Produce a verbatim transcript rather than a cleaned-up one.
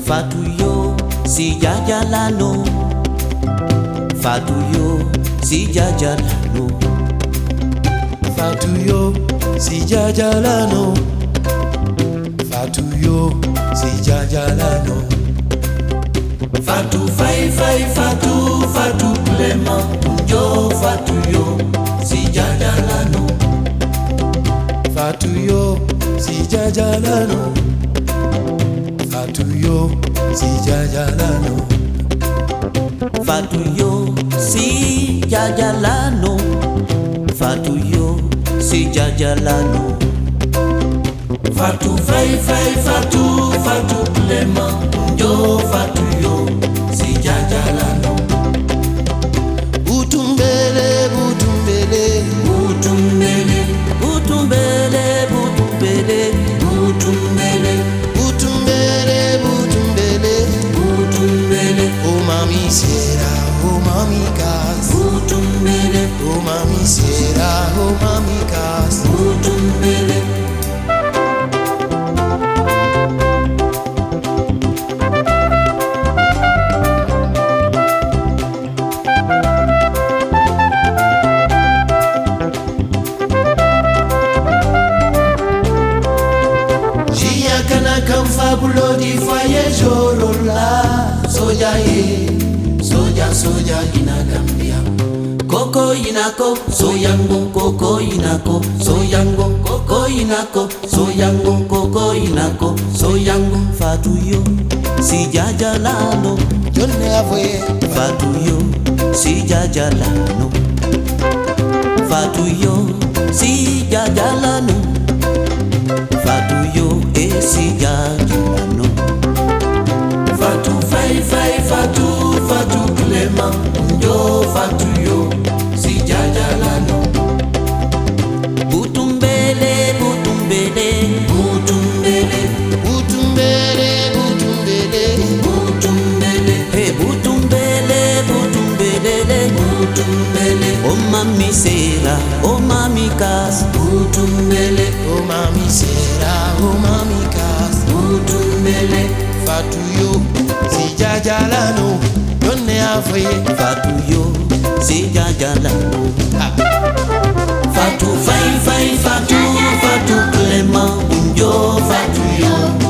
Fatou yo si jajalano, Fatou yo si jajalano, Fatou yo si jajalano, Fatou yo si jajalano. Fatou fay fay Fatou, Fatou Clément yo, Fatou yo si jajalano, Fatou yo si jajalano, Fatou yo si jajalano. Fatou yo si jajalano, Fatou yo si jajalano. Fatou fay fay Fatou, Fatou Clément yo, Fatou yo si jajalano. Butumbele, butumbele, Butumbele, butumbele, butumbele, butumbele, butumbele, butumbele. butumbele, Oh mami sera, oh mami kas. butumbele, Oh mami sera, oh mami kas. butumbele. Fabulo di foyer jorola. Soja ye, soja soja ina Gambia. Koko inako, soyango koko inako, soyango koko inako, soyango koko inako, soyango. Fatou yo si jajalano, Jonne avoye, Fatou yo si jajalano, Fatou yo si jajalano, Fatou yo e si jajalano. Fatou fay fay Fatou, Fatou Clément yo, Fatou yo si jajalano. Butumbele, butumbele, butumbele, butumbele, butumbele. butumbele, hey butumbele, butumbele, butumbele. Oh mami sera, oh mami kas, butumbele, Oh mami sera, oh mami kas. butumbele. Fatou yo si jajalano. Jonne avoye, Fatou yo si jajalano. Fatou fay fay Fatou, Fatou Clément yo, Fatou yo